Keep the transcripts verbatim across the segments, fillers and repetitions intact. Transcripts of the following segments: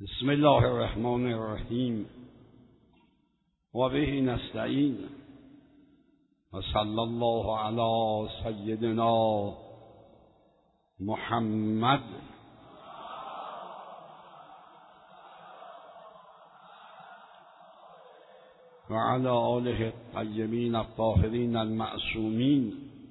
بسم الله الرحمن الرحیم و به نستعین و صلی الله علی سیدنا محمد و علی آله الطیبین الطاهرین المعصومین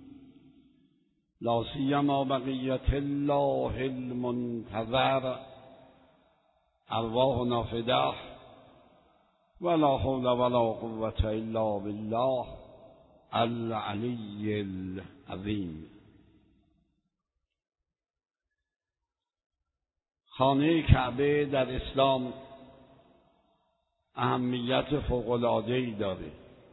لا سیما بقیة الله المنتظر ارواحنا فداه ولا حول ولا قوة الا بالله العلی العظیم. خانه کعبه در اسلام اهمیت فوق‌العاده‌ای داره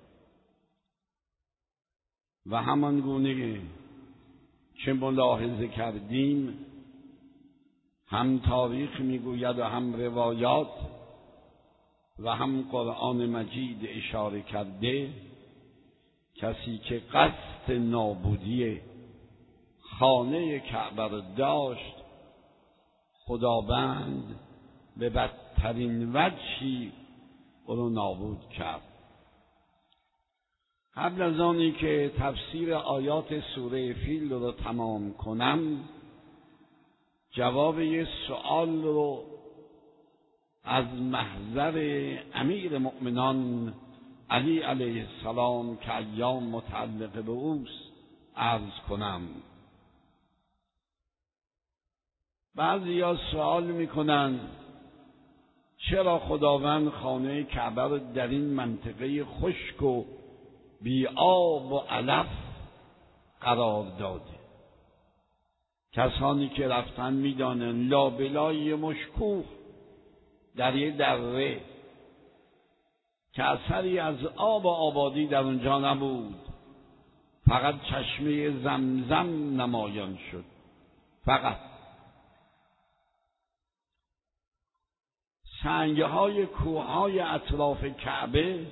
و همان گونه چه ملاحظه کردیم هم تاریخ میگوید و هم روایات و هم قرآن مجید اشاره کرده، کسی که قصد نابودی خانه کعبه را داشت خداوند به بدترین وجهی او را نابود کرد. قبل از آنی که تفسیر آیات سوره فیل رو تمام کنم، جواب یه سؤال رو از محضر امیر مؤمنان علی علیه السلام که ایام متعلق به اوست عرض کنم. بعضیا سوال میکنن چرا خداوند خانه کعبه رو در این منطقه خشک و بی آب و علف قرار داده؟ کسانی که رفتن میدانن لابلای مشکوه در یه دره که اثری از آب و آبادی در اونجا نبود، فقط چشمه زمزم نمایان شد. فقط سنگهای کوههای اطراف کعبه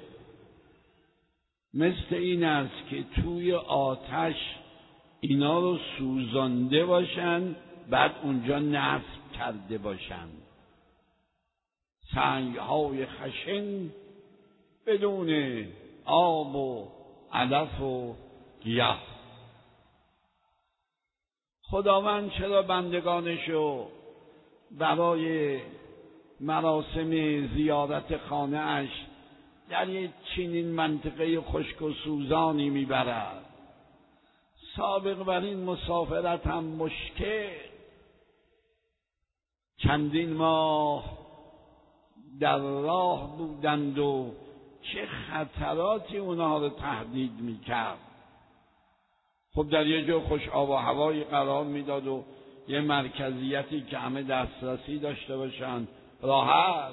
مثل این است که توی آتش اینا رو سوزانده باشن، بعد اونجا نصب کرده باشن. سنگهای خشن بدون آب و علف و گیاه. خداوند چرا بندگانشو برای مراسم زیارت خانه اش در یک چنین منطقه خشک و سوزانی میبرد؟ سابق بر این مسافرت هم مشکل، چندین ماه در راه بودند و چه خطراتی اونها رو تهدید میکرد. خب در یه جا خوش آب و هوایی قرار میداد و یه مرکزیتی که همه دسترسی داشته باشن، راحت.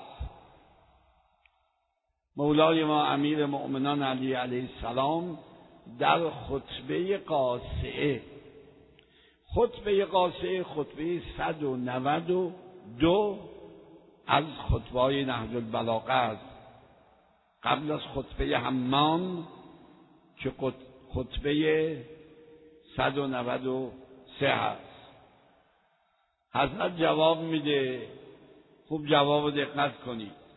مولای ما امیر مؤمنان علی علیه السلام در خطبه قاصعه، خطبه قاصعه خطبه صد و نود و دو از خطبه‌های نهج البلاغه است، قبل از خطبه حمام که خطبه صد و نود و سه هست. حضرت جواب میده، خوب جواب دقت کنید.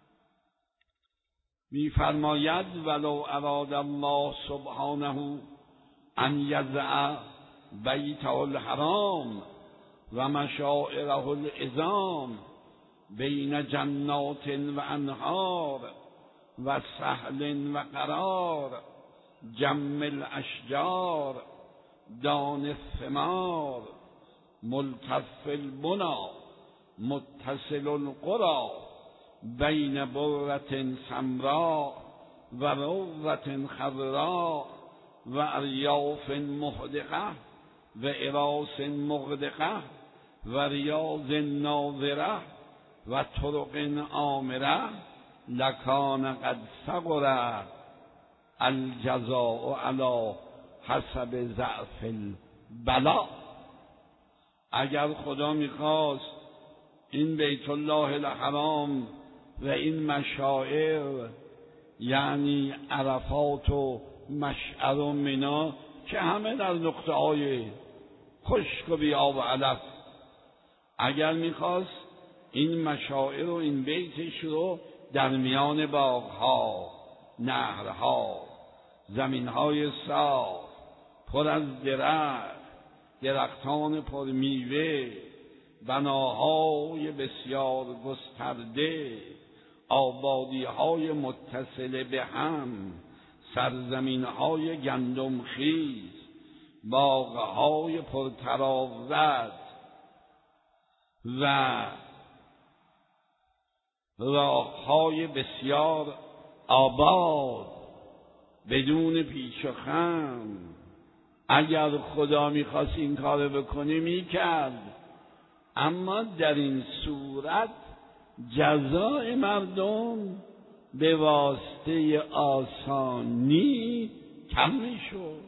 میفرماید ولو اراد الله سبحانه ان یضع بیته الحرام و مشاعره العظام بین جنات و انهار و سهل و قرار جم الاشجار دان الثمار ملتف البنا متصل القرى بین برة سمراء و روة خضراء و اریاف محدقه و اراس مغدقه و ریاض ناظره و طرق آمره لکان قد صغر الجزاء علی حسب ضعف البلاء. اگر خدا میخواست این بیت الله الحرام و این مشاعر، یعنی عرفات و مشعر و منا که همه در نقطه های خشک و بی آب و علف، اگر میخواست این مشاعر و این بیتش رو در میان باغها، نهرها، زمینهای صاف پر از درخت، درختان پر میوه، بناهای بسیار گسترده، آبادیهای متصل به هم، سرزمینهای گندمخیز، باغهای پرتراوت و راههای بسیار آباد بدون پیچ و خم. اگر خدا میخواست این کار بکنه میکرد، اما در این صورت جزای مردم به واسطه آسانی کم میشد.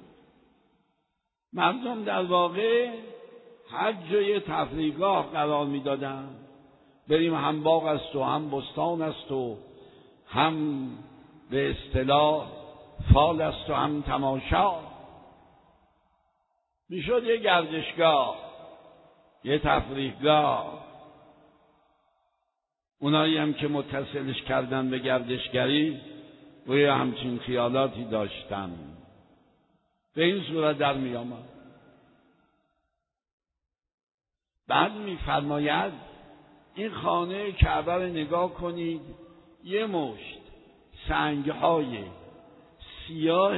مردم در واقع هر جای تفریحگاه قرار میدادن، بریم هم باغ است و هم بستان است و هم به اصطلاح فال است و هم تماشا. میشد یه گردشگاه، یه تفریحگاه. اونایی هم که متصلش کردن به گردشگری و یه همچین خیالاتی داشتن، به این صورت در می آمد. بعد می فرماید این خانه کعبه رو نگاه کنید، یه مشت سنگهای سیاه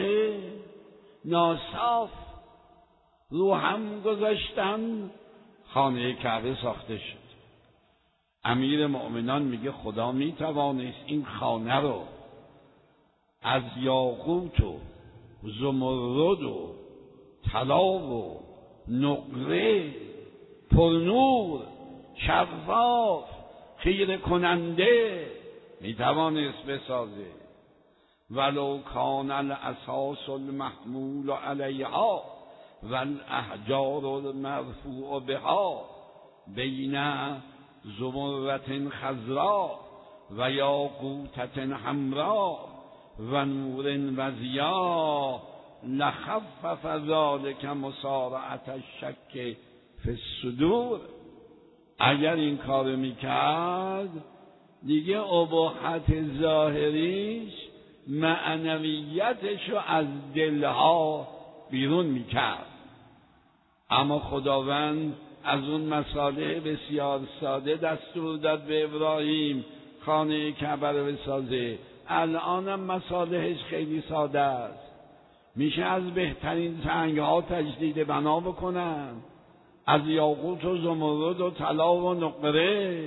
ناصاف رو هم گذاشتن، خانه کعبه ساخته شد. امیر مؤمنان میگه خدا میتوانست این خانه رو از یاقوت و زمرد و طلا و نقره پرنور شفاف خیره کننده میتوانست بسازه. ولو کان الاساس المحمول علیها والاحجار المرفوع بها بین زمرة خضراء و یاقوتة حمراء و نور و ضیاء لخفف ذلك مسارعة الشک فی الصدور. اگر این کار میکرد دیگه اباحت ظاهریش معنویتشو از دلها بیرون میکرد. اما خداوند از اون مصالح بسیار ساده دستور داد به ابراهیم خانه کعبه رو بسازه. الانم مصالحش خیلی ساده است، میشه از بهترین سنگها تجدید بنا بکنن، از یاقوت و زمرد و طلا و نقره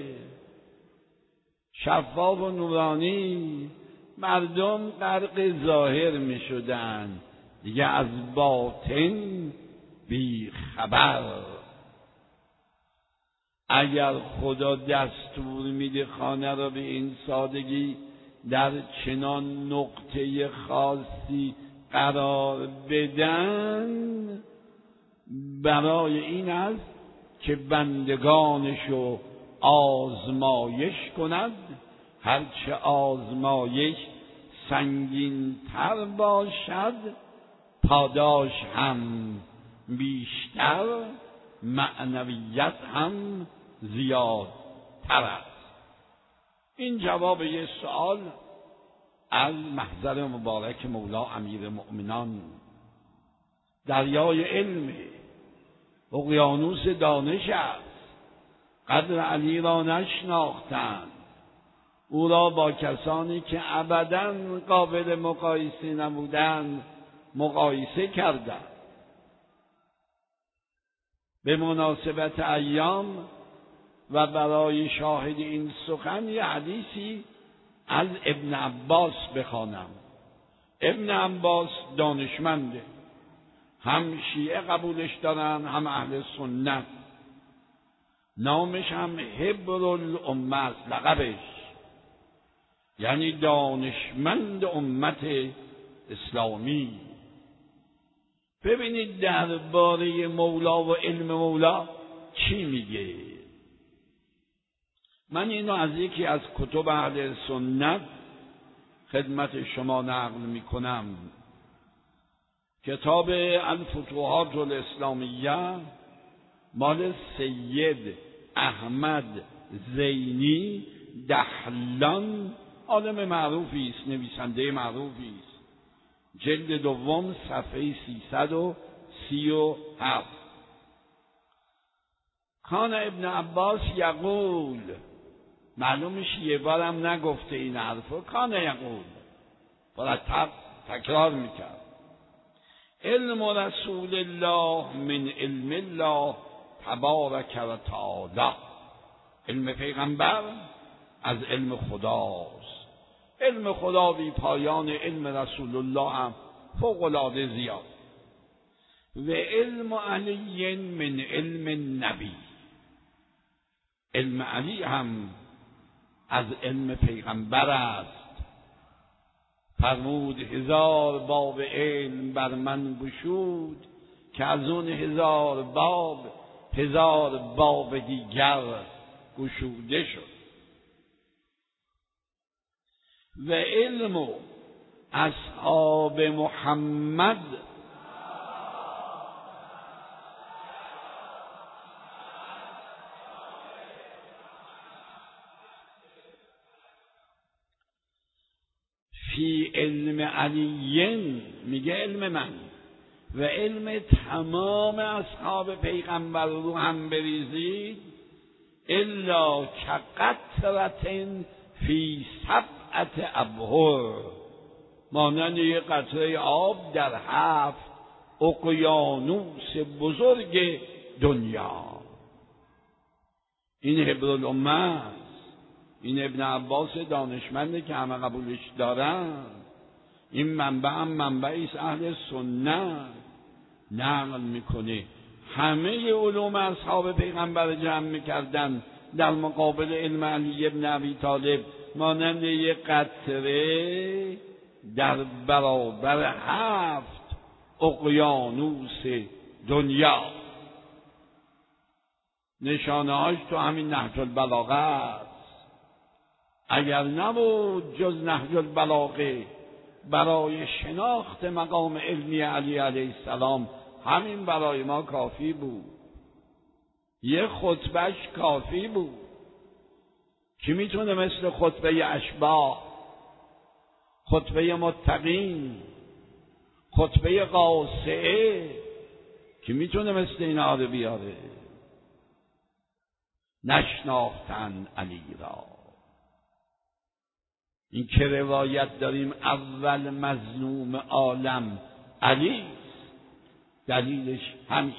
شفاف و نورانی. مردم غرق ظاهر میشدن، دیگه از باطن بی خبر. اگر خدا دستور میده خانه را به این سادگی در چنان نقطه خاصی قرار بدن، برای این است که بندگانشو آزمایش کند. هرچه آزمایش سنگین تر باشد پاداش هم بیشتر، معنویت هم زیادتر است. این جواب یه سوال از محضر مبارک مولا امیر مؤمنان. دریای علم، اقیانوس دانش است. قدر علی را نشناختند، او را با کسانی که ابداً قابل مقایسه نبودند مقایسه کردند. به مناسبت ایام و برای شاهد این سخن یه حدیثی از ابن عباس بخوانم. ابن عباس دانشمنده، هم شیعه قبولش دارن هم اهل سنت. نامش هم حبر الامه است، لقبش، یعنی دانشمند امت اسلامی. ببینید درباره مولا و علم مولا چی میگه. من اینو از یکی از کتب اهل سنت خدمت شما نقل میکنم. کتاب الفتوحات الاسلامیه مال سید احمد زینی دهلان عالم معروفی است، نویسنده معروفی است. جلد دوم صفحه سیصد و سی و هفت. کان ابن عباس یقول، معلومش یه بارم نگفته این حرفو، کان یقول مرتب تکرار میکرد، علم رسول الله من علم الله تبارک و تعالی، علم پیغمبر از علم خداست، علم خدا بی پایان، علم رسول الله هم فوق العاده زیاد. و علم علی من علم النبی، علم علی هم از علم پیغمبر است. فرمود هزار باب علم بر من گشود، که از اون هزار باب هزار باب دیگر گشوده شد. و علم اصحاب محمد فی علم علی، میگه علم من و علم تمام اصحاب پیغمبر رو هم بریزید، الا کقطرة فی سبعة ابحر، مانند یک قطره آب در هفت اقیانوس بزرگ دنیا. این حبر الامه است. این ابن عباس دانشمنده که همه قبولش دارن. این منبع هم منبعی است اهل سنت نقل میکنه. همه علوم اصحاب پیغمبر جمع میکردن در مقابل علم علی ابن ابی طالب، مانند یک قطره در برابر هفت اقیانوس دنیا. نشانه هاش تو همین نهج البلاغه است. اگر نبود جز نهج البلاغه برای شناخت مقام علمی علی علیه السلام، همین برای ما کافی بود. یه خطبهش کافی بود. کی میتونه مثل خطبه اشباح، خطبه متقین، خطبه قاصعه، کی میتونه مثل اینا رو بیاره؟ نشناختن علی را. این که روایت داریم اول مظلوم عالم علی است، دلیلش همین.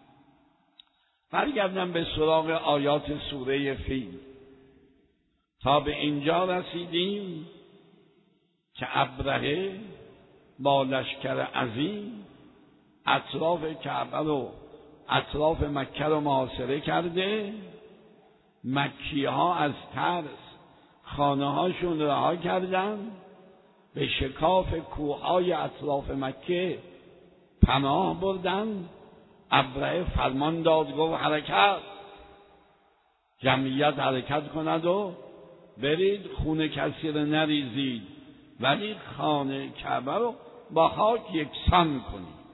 برگردم به سراغ آیات سوره فیل. تا به اینجا رسیدیم که ابرهه با لشکر عظیم اطراف کعبه رو، اطراف مکه رو محاصره کرده. مکی ها از ترس خانه هاشون رها کردن، به شکاف کوههای اطراف مکه پناه بردن. ابرهه فرمان داد، گفت حرکت، جمعیت حرکت کند و برید، خون کسی رو نریزید، ولی خانه کعبه رو با خاک یکسان کنید.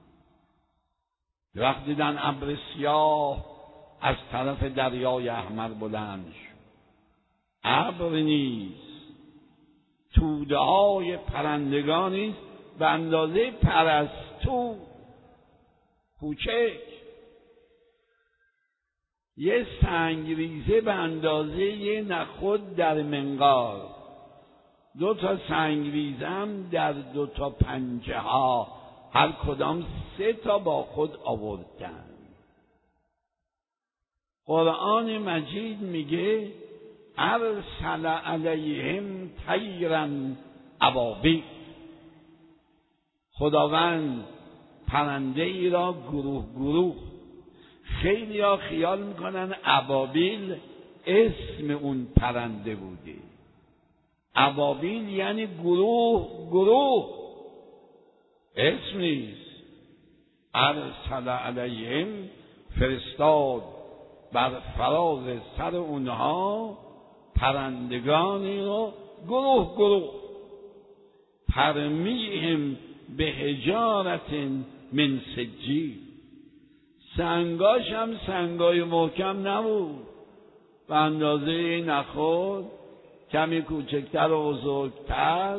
وقتی دیدن ابر سیاه از طرف دریای احمر بلند شد، ابر نیست، توده های پرندگانی به اندازه پرستو کوچک، یه سنگریزه به اندازه یه نخود در منقار، دو تا سنگریزه هم در دو تا پنجه ها، هر کدام سه تا با خود آوردن. قرآن مجید میگه ارسل علیهم طیرا ابابیل، خداوند پرنده ای را گروه گروه. خیلی ها خیال میکنن ابابیل اسم اون پرنده بوده. ابابیل یعنی گروه گروه، اسم نیست. ارسل علیهم، فرستاد بر فراز سر اونها پرندگانی رو گروه گروه. ترمیهم به حجارت من سجیل، سنگاش هم سنگای محکم نبود، به اندازه نخود، کمی کوچکتر و بزرگتر،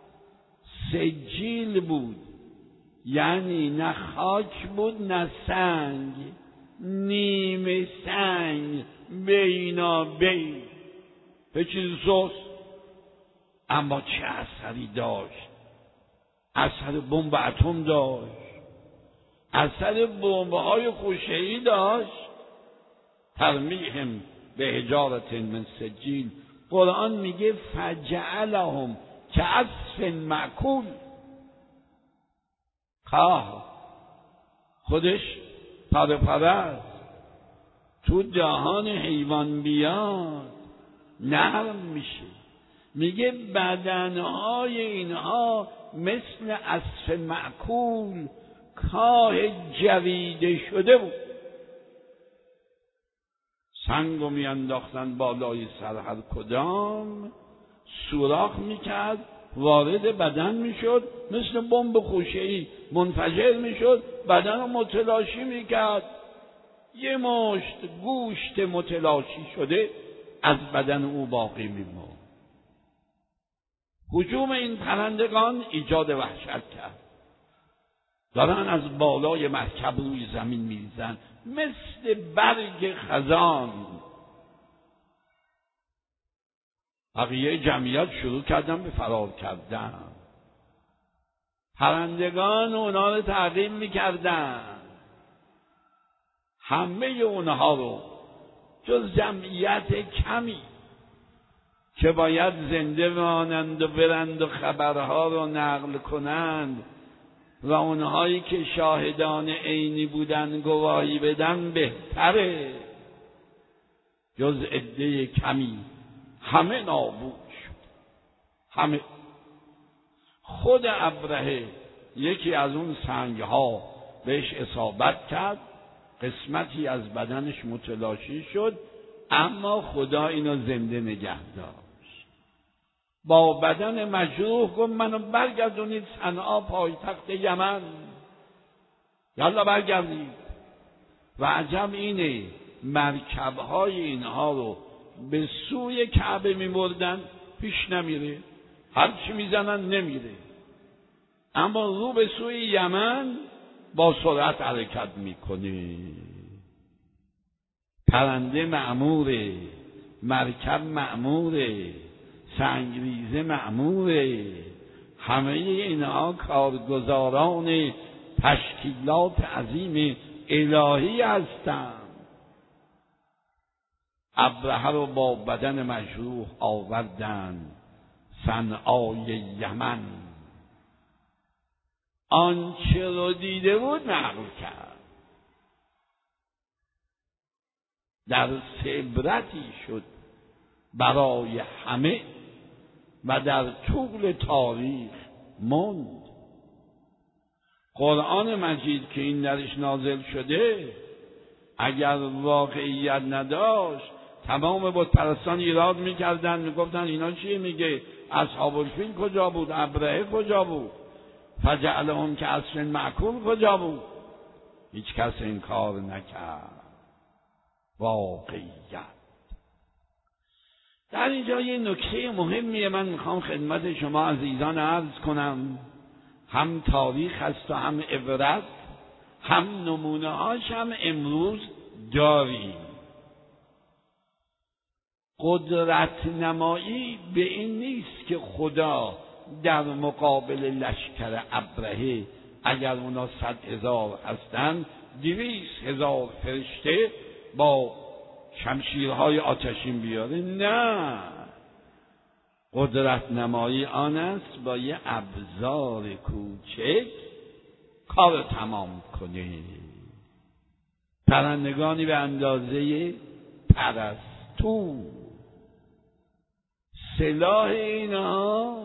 سجیل بود، یعنی نه خاک بود نه سنگ، نیمه سنگ بینا بین، به چیز سوست، اما چه اثری داشت؟ اثر بمب اتم داشت، اثر بمب‌های خوشه‌ای داشت. ترمیهم به حجارة من سجیل، قرآن میگه فجعلهم کعصف مأکول. خواه خودش پاره پاره است، تو دهان حیوان بیاد نرم میشه. میگه بدنهای اینها مثل عصف مأکول، کاه جویده شده بود. سنگو میانداختن بالای سر هر کدام، سوراخ میکرد، وارد بدن میشد، مثل بمب خوشه‌ای منفجر میشد، بدن رو متلاشی میکرد. یه مشت گوشت متلاشی شده از بدن او باقی میموند. هجوم این پرندگان ایجاد وحشت کرد. دارن از بالای مرکب روی زمین میریزن مثل برگ خزان. بقیه جمعیت شروع کردن به فرار کردن. پرندگان اونا رو تعقیب میکردن. همه اونها رو جز جمعیت کمی که باید زنده مانند و برند و خبرها رو نقل کنند و اونهایی که شاهدان عینی بودن گواهی بدن بهتره، جز عده کمی همه نابود شد. همه. خود ابرهه یکی از اون سنگها بهش اصابت کرد، قسمتی از بدنش متلاشی شد، اما خدا اینو زنده نگه داشت. با بدن مجروح گفت منو برگردونید صنعا پایتخت یمن، یالا برگردید. و عجب اینه مرکبهای اینها رو به سوی کعبه میبردن، پیش نمیره، هرچی میزنن نمیره، اما رو به سوی یمن با سرعت حرکت میکنه. پرنده مأموره، مرکب مأموره، سنگریزه مأموره، همه اینها کارگزاران تشکیلات عظیم الهی هستند. ابرهه رو با بدن مجروح آوردن صنعای یمن، آنچه رو دیده بود نقل کرد. در عبرتی شد برای همه و در طول تاریخ ماند. قرآن مجید که این درش نازل شده اگر واقعیت نداشت تمام بت پرستان ایراد میکردن، میگفتن اینا چیه میگه؟ اصحاب الفیل کجا بود؟ ابرهه کجا بود؟ فجعلهم کعصف مأکول کجا بود؟ هیچ کس این کار نکرد. واقعیت. در اینجا یه نکته مهمیه من میخوام خدمت شما عزیزان عرض کنم، هم تاریخ هست و هم عبرت، هم نمونه هاش هم امروز داریم. قدرت نمایی به این نیست که خدا در مقابل لشکر ابرهه اگر اونا صد هزار هستن دویست هزار فرشته با شمشیرهای آتشین بیاره. نه، قدرت نمایی آن است با یه ابزار کوچک کار تمام کنه. پرندگانی به اندازه پرستو، سلاح اینا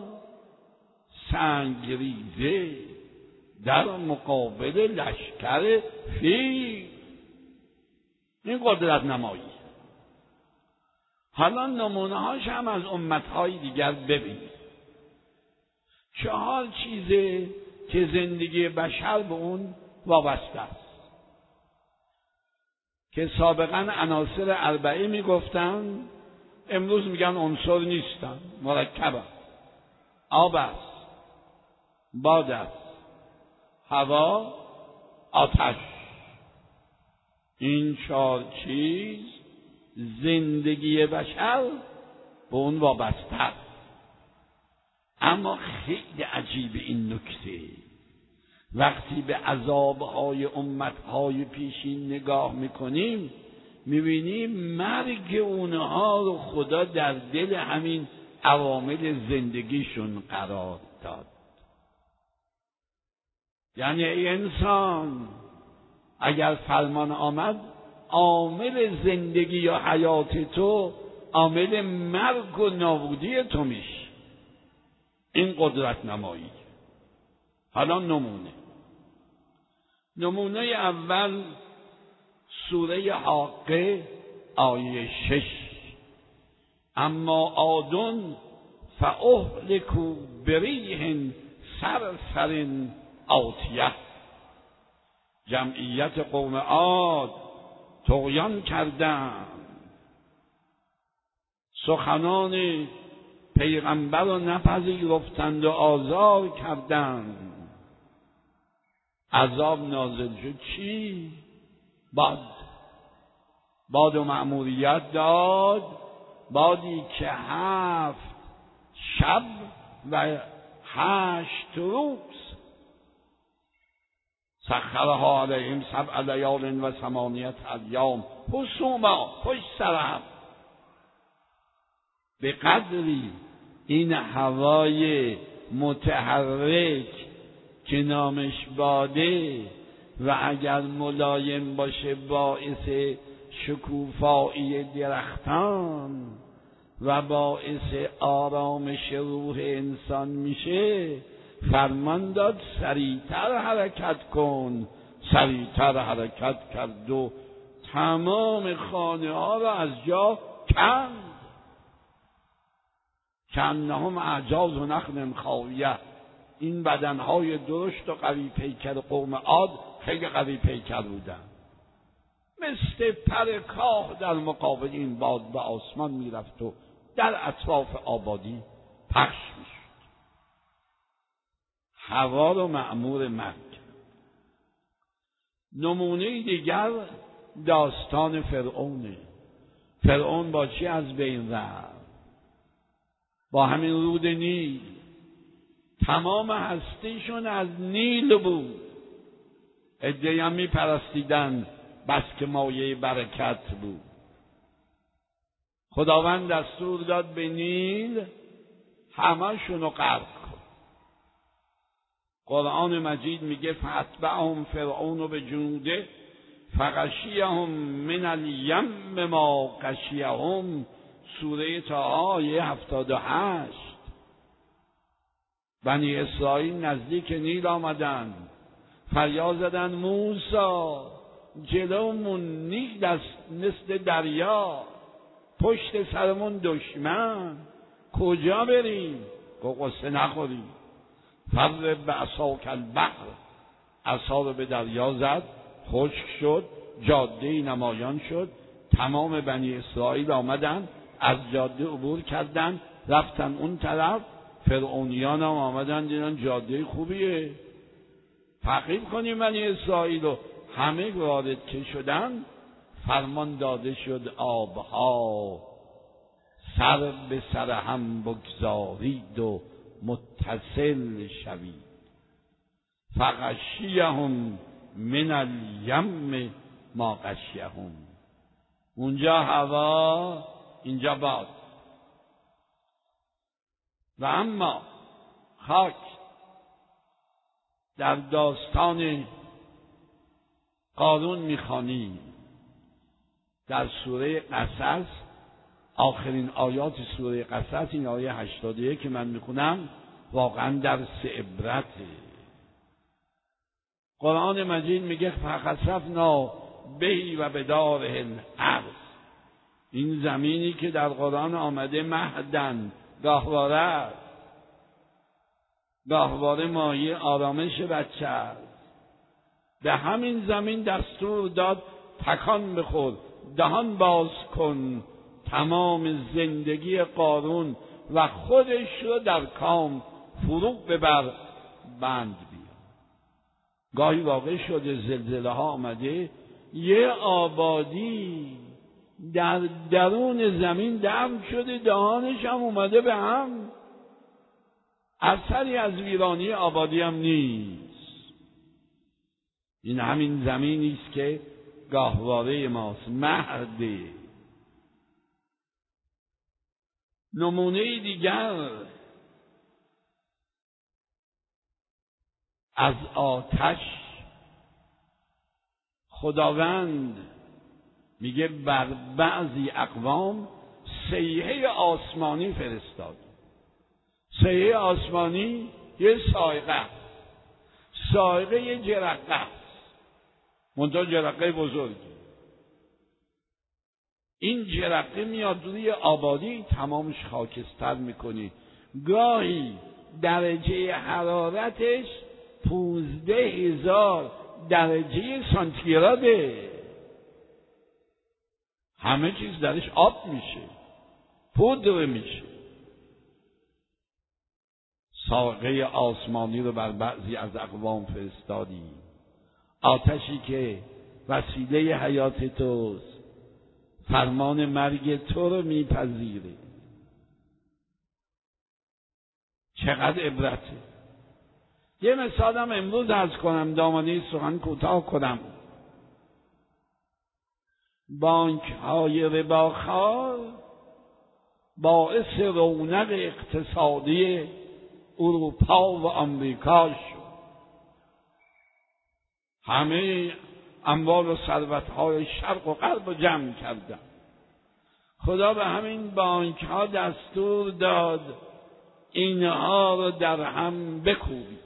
سنگریزه در مقابل لشکر فیل. این قدرت نمایی. حالا نمونه هاش هم از امتهای دیگر ببینید. چهار چیزه که زندگی بشر به اون وابسته است. که سابقا عناصر اربعه میگفتن، امروز میگن عنصر نیستن، مرکبن. آب است، باد است، هوا، آتش. این چهار چیز زندگی بشر به اون وابسته است. اما خیلی عجیب این نکته، وقتی به عذابهای امتهای پیشین نگاه میکنیم میبینیم مرگ اونها رو خدا در دل همین عوامل زندگیشون قرار داد. یعنی ای انسان، اگر فرمان آمد عامل زندگی یا حیات تو عامل مرگ و نابودی تو میشه. این قدرت نمایی. حالا نمونه نمونه اول سوره حاقه آیه شش. اما عادن فاهلکوا بریح صرصر عاتیه. جمعیت قوم عاد طغیان کردند، سخنان پیغمبر را نپذیرفتند و آزار کردند. عذاب نازل شد. چی؟ باد. باد و مأموریت داد، بادی که هفت شب و هشت روز سخرها علیهم سبع لیال و ثمانیة ایام حسوما پشت سر هم. به قدری این هوای متحرک که نامش باده و اگر ملایم باشه باعث شکوفایی درختان و باعث آرامش روح انسان میشه، فرمان داد سریعتر حرکت کن. سریعتر حرکت کرد و تمام خانه ها را از جا کند. کأنهم اعجاز نخل خاویه. این بدنهای درشت و قوی پیکر قوم عاد خیلی قوی پیکر بودن، مثل پر کاه در مقابل این باد به آسمان میرفت و در اطراف آبادی پخش میشد. هوا رو مأمور مرگ. نمونه دیگر داستان فرعونه. فرعون با چی از بین رفت؟ با همین رود نیل. تمام هستیشون از نیل بود. عده‌ای هم میپرستیدن بس که مایه برکت بود. خداوند دستور داد به نیل همه‌شون رو غرق کن. قرآن مجید میگه فاتبعهم فرعون به جنوده فغشیهم من الیم ما غشیهم. سوره طه آیه هفتاد و هشت. بنی اسرائیل نزدیک نیل آمدن، فریاد زدن موسی جلومون نیل است مثل دریا، پشت سرمون دشمن، کجا بریم؟ گفت قصه نخوریم. فضرب بعصاک البحر. عصا رو به دریا زد، خشک شد، جاده نمایان شد. تمام بنی اسرائیل آمدن، از جاده عبور کردن، رفتن اون طرف. فرعونیان هم آمدن دیدن جاده خوبیه، تعقیب کنیم بنی اسرائیل رو. همه وارد که شدن فرمان داده شد آبها سر به سر هم بگذارید و متصل شوید. فغشیهم من الیم ما غشیهم. اونجا هوا، اینجا باد. و اما خاک. در داستان قارون میخوانیم در سوره قصص، آخرین آیات سوره قصص، این آیه هشتاد و یک که من میخونم واقعا درس عبرته. قرآن مجید میگه فخسفنا بهی و بداره الارض. این زمینی که در قرآن آمده مهدن، گاهواره است، گاهواره مایه آرامش بچه است. به همین زمین دستور داد تکان بخور، دهان باز کن، تمام زندگی قارون و خودش رو در کام فرو ببر، بند بیا. گاهی واقع شده زلزله ها آمده، یه آبادی در درون زمین دفن شده، دهانش هم اومده به هم، اثری از ویرانی آبادی هم نیست. این همین زمینی است که گاهواره ماست، مهده. نمونه دیگر از آتش، خداوند میگه بر بعضی اقوام صیحه آسمانی فرستاد. صیحه آسمانی یه صاعقه، صاعقه یه جرقه است، منتها جرقه بزرگی. این جرقه میاد روی آبادی، تمامش خاکستر میکنی. گاهی درجه حرارتش پونزده هزار درجه سانتیگراده، همه چیز درش آب میشه، پودر میشه. صاعقه آسمانی رو بر بعضی از اقوام فرستادی، آتشی که وسیله حیات توست، فرمان مرگ تو رو میپذیره. چقدر عبرته. یه مثالم امروز عرض کنم، دامنه سخن کوتاه کنم. بانک های رباخوار باعث رونق اقتصادی اروپا و آمریکا شد. همه اموال و ثروت‌های شرق و غرب رو جمع کردن. خدا به همین بانک ها دستور داد اینها رو در هم بکوبید.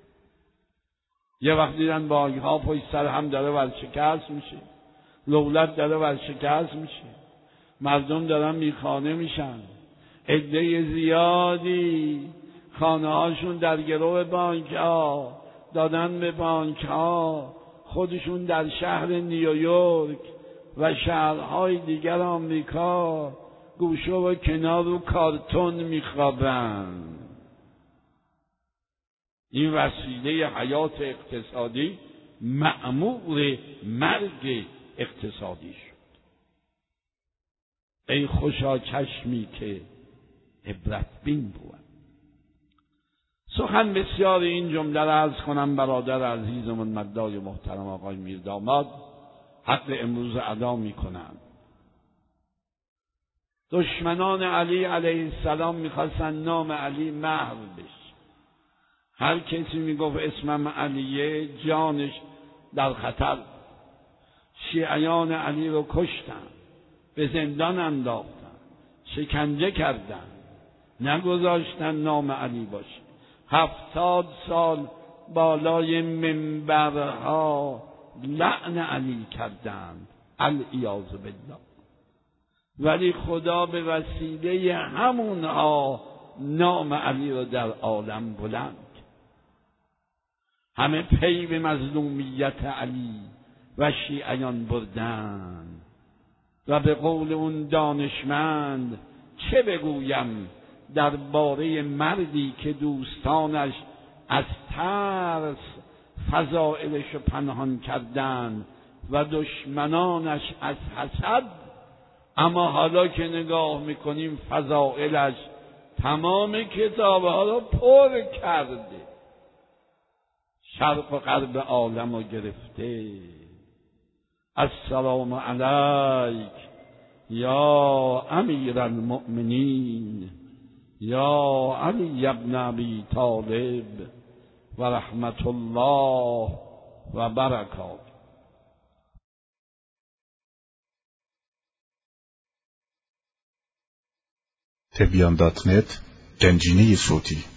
یه وقت دیدن بانک ها پشت سر هم داره ورشکست میشه، دولت داره ورشکست میشه، مردم دارن میخانه میشن، عده زیادی خانه هاشون در گرو بانک ها دادن به بانک ها، خودشون در شهر نیویورک و شهرهای دیگر آمریکا گوشه و کنار و کارتون میخوابن. این وسیله حیات اقتصادی مأمور مرگ اقتصادی شد. ای خوشا چشمی که عبرت بین بود. سخن بسیار این جمله را عرض کنم برادر عزیزمون مدای محترم آقای میرداماد حق امروز ادا می کنند. دشمنان علی علیه السلام میخواستن نام علی محو بشه. هر کسی میگفت اسمم علیه جانش در خطر. شیعیان علی رو کشتن، به زندان انداختن، شکنجه کردن، نگذاشتن نام علی باشه. هفتاد سال بالای منبرها لعن علی کردند، العیاذ بالله. ولی خدا به وسیله همونها نام علی رو در عالم بلند. همه پی به مظلومیت علی و شیعیان بردن و به قول اون دانشمند چه بگویم درباره مردی که دوستانش از ترس فضائلش پنهان کردند و دشمنانش از حسد، اما حالا که نگاه میکنیم فضائلش تمام کتابها رو پر کرده، شرق و غرب عالم رو گرفته. السلام علیک یا امیر المؤمنین یا علی ابن ابی طالب و رحمت الله و برکاته. تبیان دات نت گنجینه صوتی